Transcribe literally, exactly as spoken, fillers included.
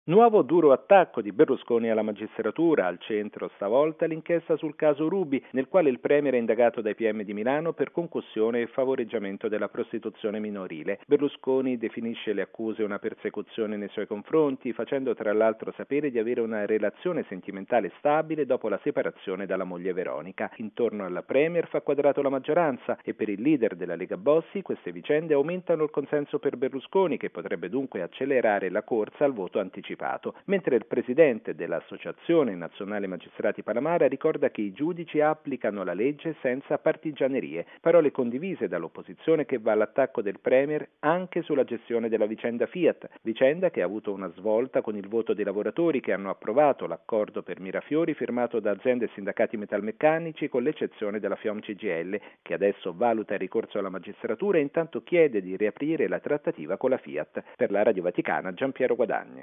Nuovo duro attacco di Berlusconi alla magistratura, al centro stavolta l'inchiesta sul caso Ruby, nel quale il premier è indagato dai P M di Milano per concussione e favoreggiamento della prostituzione minorile. Berlusconi definisce le accuse una persecuzione nei suoi confronti, facendo tra l'altro sapere di avere una relazione sentimentale stabile dopo la separazione dalla moglie Veronica. Intorno alla premier fa quadrato la maggioranza e per il leader della Lega Bossi queste vicende aumentano il consenso per Berlusconi, che potrebbe dunque accelerare la corsa al voto anticipato. Mentre il presidente dell'Associazione Nazionale Magistrati Palamara ricorda che i giudici applicano la legge senza partigianerie, parole condivise dall'opposizione che va all'attacco del premier anche sulla gestione della vicenda Fiat, vicenda che ha avuto una svolta con il voto dei lavoratori che hanno approvato l'accordo per Mirafiori firmato da aziende e sindacati metalmeccanici con l'eccezione della FIOM C G I L, che adesso valuta il ricorso alla magistratura e intanto chiede di riaprire la trattativa con la Fiat. Per la Radio Vaticana, Giampiero Guadagni.